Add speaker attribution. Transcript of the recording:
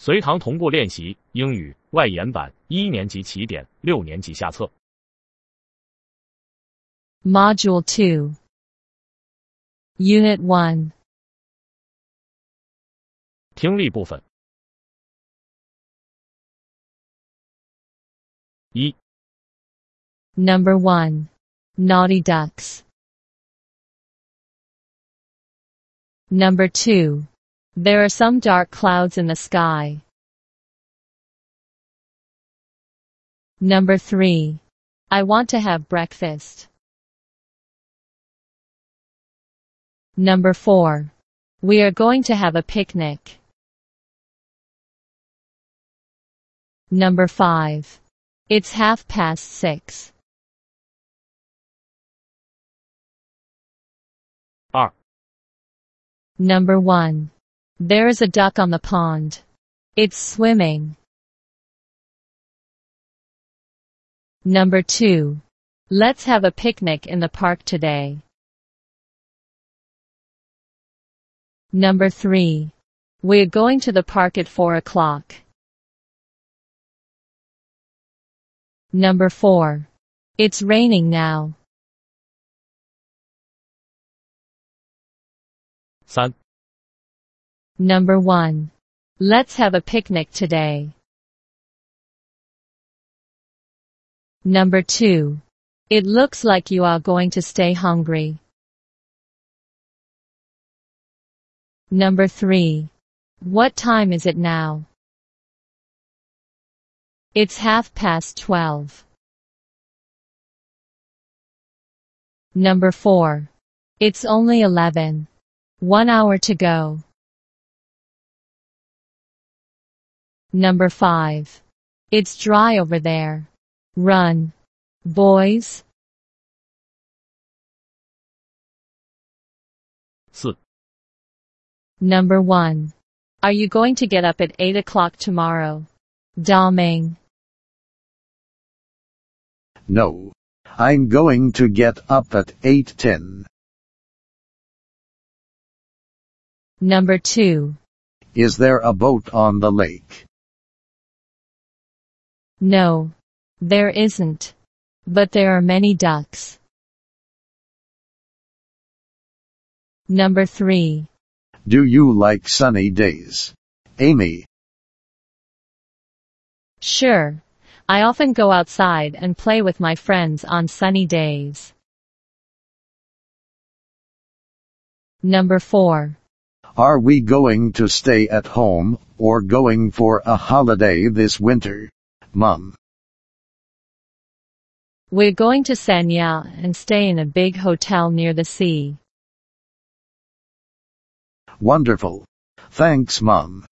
Speaker 1: 随堂同步练习英语外延版1年级起点6年级下册。
Speaker 2: Module 2 Unit 1
Speaker 1: 听力部分。1
Speaker 2: Number 1 Naughty ducks. Number 2 There are some dark clouds in the sky. Number 3 I want to have breakfast. Number 4 We are going to have a picnic. Number 5 It's 6:30.
Speaker 1: 2
Speaker 2: Number 1 There is a duck on the pond. It's swimming. Number 2 Let's have a picnic in the park today. Number 3 We're going to the park at 4 o'clock. Number 4 It's raining now.
Speaker 1: 3
Speaker 2: Number 1 Let's have a picnic today. Number 2 It looks like you are going to stay hungry. Number 3 What time is it now? It's 12:30. Number 4 It's only 11. 1 hour to go. Number 5 It's dry over there. Run, boys.
Speaker 1: 4
Speaker 2: Number 1 Are you going to get up at 8 o'clock tomorrow? Daming.
Speaker 3: No. I'm going to get up at 8:10.
Speaker 2: Number 2
Speaker 3: Is there a boat on the lake?
Speaker 2: No, there isn't. But there are many ducks. Number 3
Speaker 3: Do you like sunny days, Amy?
Speaker 2: Sure. I often go outside and play with my friends on sunny days. Number 4
Speaker 3: Are we going to stay at home, or going for a holiday this winter, Mom?
Speaker 2: We're going to Sanya and stay in a big hotel near the sea.
Speaker 3: Wonderful. Thanks, Mom.